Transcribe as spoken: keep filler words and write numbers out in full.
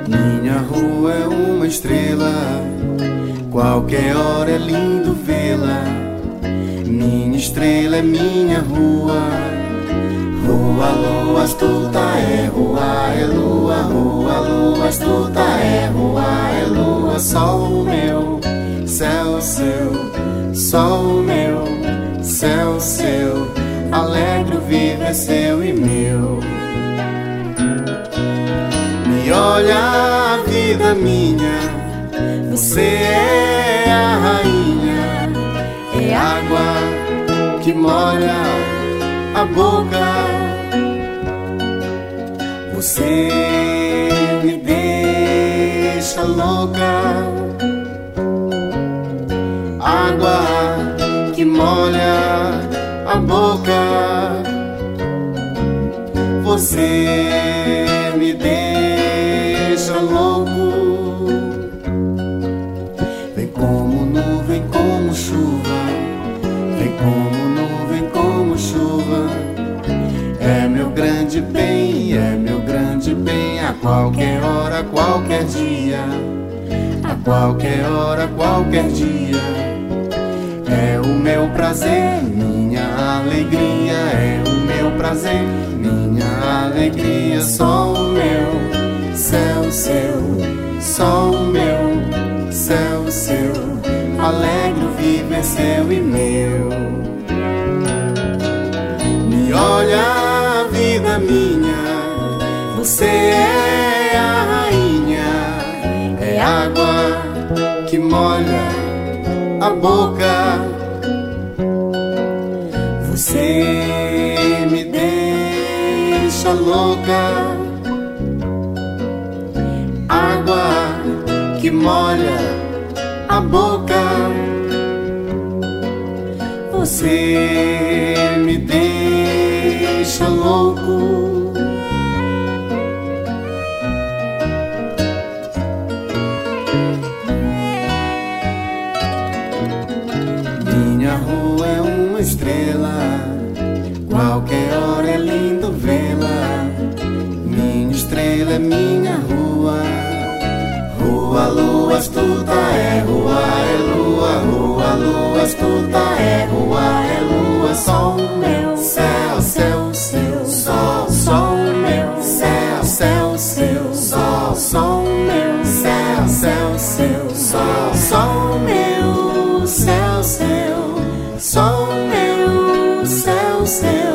Minha rua é uma estrela, qualquer hora é lindo vê-la. Minha estrela é minha rua. Rua, lua, astuta é rua, é lua. Rua, lua, astuta é rua, é lua. Sol meu, céu seu, sol meu, céu seu. Alegre o viver seu e meu. Me olha a vida minha, você é a rainha. É água que molha a boca. Você me deixa louca. Água que molha a boca. Você me deixa louco. Vem como nuvem, como chuva. Vem como nuvem, como chuva. É meu grande bem, é meu grande bem. A qualquer hora, qualquer dia. A qualquer hora, qualquer dia. É o meu prazer, minha alegria. É o meu prazer, minha alegria. Sol meu, céu seu, sol meu, céu seu. Alegre o viver seu e meu. Me olha a vida minha, você é a rainha. É água que molha a boca. Você me deixa louca. Água que molha a boca. Você me deixa louco. Minha rua é uma estrela, qualquer hora é lindo vê-la. Minha estrela é minha rua. Rua, lua, astuta é rua, é lua. Rua, lua, astuta é rua, é lua. Sol meu, céu, céu, seu. Sol, sol meu, céu, céu, seu. Sol, sol meu, céu, céu, seu. Sol, sol meu, céu, seu. Sol meu, céu, seu.